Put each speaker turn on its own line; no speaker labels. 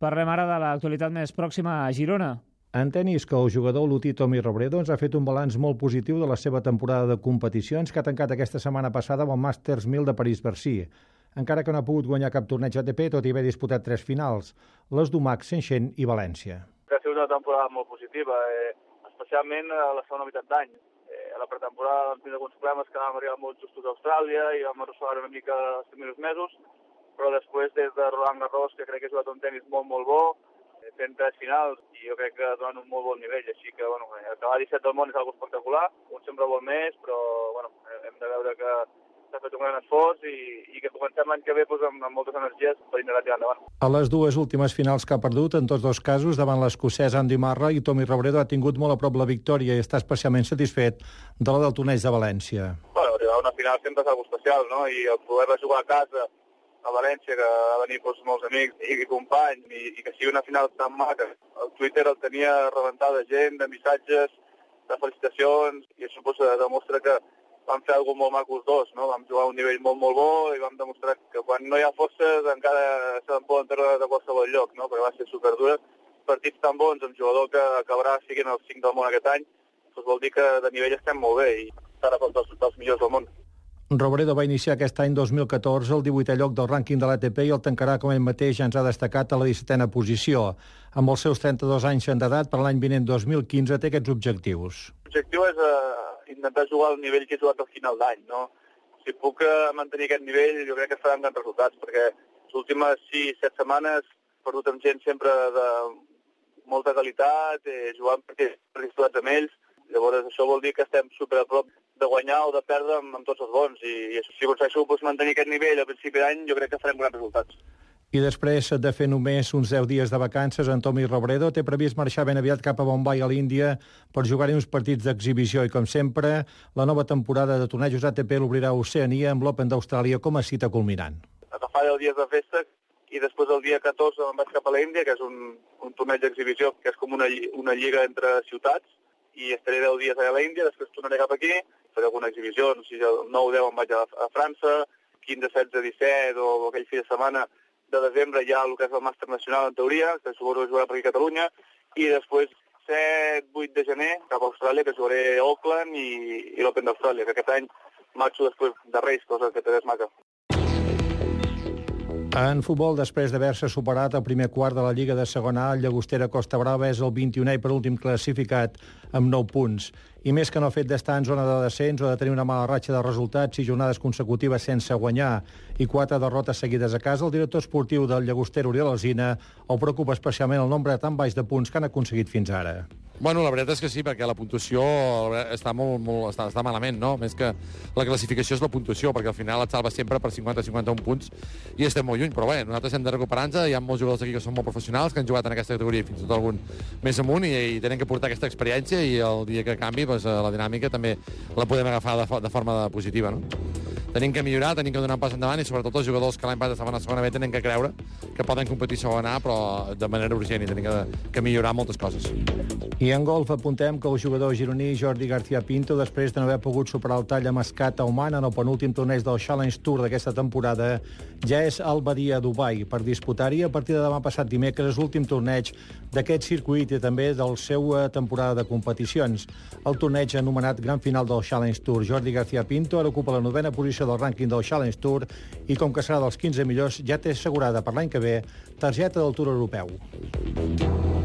Parlem ara de l'actualitat més pròxima a Girona.
En tenis, que el jugador lutí Tommy Robredo ens ha fet un balanç molt positiu de la seva temporada de competicions que ha tancat aquesta setmana passada amb el Masters 1000 de París-Bercy. Encara que no ha pogut guanyar cap torneig ATP, tot i haver disputat 3 finals, les d'Umac, Saint-Xen i València.
Ha sigut una temporada molt positiva, especialment a la segona meitat d'any. A la pretemporada vam tenir alguns problemes que vam arribar molt justos a Austràlia i vam arrossegar una mica els primers mesos, però després des de Roland Garros, que crec que ha jugat un tenis molt, molt bo, fent 3 finals i jo crec que donant un molt bon nivell, així que acabar 17 del món és algo espectacular, un sempre vol més, però hem de veure que s'ha fet un gran esforç i que comencem l'any que ve amb moltes energies per intentar tirar endavant.
A les dues últimes finals que ha perdut, en tots dos casos, davant l'escocès Andy Murray, i Tommy Robredo ha tingut molt a prop la victòria i està especialment satisfet de la del torneig de València.
Arribar a una final sempre és algo especial, no? I el poder jugar a casa a València, que va venir molts amics i companys, i que sigui una final tan maca. El Twitter el tenia rebentat de gent, de missatges, de felicitacions, i això demostra que vam fer alguna molt maco els dos, no? Vam jugar a un nivell molt, molt bo i vam demostrar que quan no hi ha forces encara se'n poden treure de qualsevol lloc, no? Perquè va ser superdura. Partits tan bons amb jugador que acabarà siguent el 5 del món aquest any, doncs vol dir que de nivell estem molt bé i estarà dels millors del món.
Robredo va iniciar aquest any 2014 el 18è lloc del rànquing de l'ATP i el tancarà, com ell mateix ja ens ha destacat, a la 17a posició. Amb els seus 32 anys d'edat, per l'any vinent 2015 té aquests objectius.
L'objectiu és intentar jugar al nivell que he jugat al final d'any, no? Si puc mantenir aquest nivell, jo crec que faran grans resultats, perquè les últimes 6-7 setmanes he perdut amb gent sempre de molta qualitat, jugant partits disputats amb ells. Llavors això vol dir que estem super a prop de guanyar o de perdre amb tots els bons, i si aconsegueixo mantenir aquest nivell a principi d'any, jo crec que farem grans resultats.
I després de fer només uns 10 dies de vacances, en Tommy Robredo té previst marxar ben aviat cap a Bombay, a l'Índia, per jugar-hi uns partits d'exhibició i, com sempre, la nova temporada de tornejos ATP l'obrirà a Oceania amb l'Open d'Austràlia com a cita culminant.
Agafar 10 dies de festa i després el dia 14 me'n vaig cap a l'Índia, que és un torneig d'exhibició, que és com una lliga entre ciutats, i estaré 10 dies allà a l'Índia, després tornaré cap aquí, faré alguna exhibició, no sé si el 9-10 em vaig a França, 15, 16, 17 o aquell fi de setmana de desembre hi ha el que és el màster nacional en teoria, que suposo que jugarà per aquí a Catalunya, i després 7-8 de gener cap a Austràlia, que jugaré a Auckland i l'Open d'Austràlia, que aquest any marxo després de Reis, cosa que també és maca.
En futbol, després d'haver-se superat el primer quart de la Lliga de Segona A, el Llagostera Costa Brava és el 21è i per últim classificat amb 9 punts. I més que no ha fet d'estar en zona de descens o de tenir una mala ratxa de resultats i jornades consecutives sense guanyar i 4 derrotes seguides a casa, el director esportiu del Llagostera, Oriol Alsina, el preocupa especialment el nombre tan baix de punts que han aconseguit fins ara.
Bueno, la veritat és que sí, perquè la puntuació està està malament, no? Més que la classificació és la puntuació, perquè al final et salva sempre per 50-51 punts i estem molt lluny, però bé, nosaltres hem de recuperar-nos, hi ha molts jugadors aquí que són molt professionals, que han jugat en aquesta categoria i fins i tot algun més amunt i tenen que portar aquesta experiència i el dia que canvi doncs, la dinàmica també la podem agafar de forma positiva, no? Tenim que millorar, tenim que donar un pas endavant i sobretot els jugadors que l'any passat estaven a segona B tenen que creure que poden competir a segona A, però de manera urgent i tenim que millorar moltes coses.
I en golf apuntem que el jugador gironí Jordi García Pinto, després de no haver pogut superar el tall a Mascat a Oman en el penúltim torneig del Challenge Tour d'aquesta temporada, ja és al Badia, Dubai, per disputar-hi a partir de demà passat dimecres l'últim torneig d'aquest circuit i també de la seva temporada de competicions. El torneig anomenat Gran Final del Challenge Tour. Jordi García Pinto ara ocupa la 9a posició del rànquing del Challenge Tour i com que serà dels 15 millors ja té assegurada per l'any que ve targeta del Tour Europeu.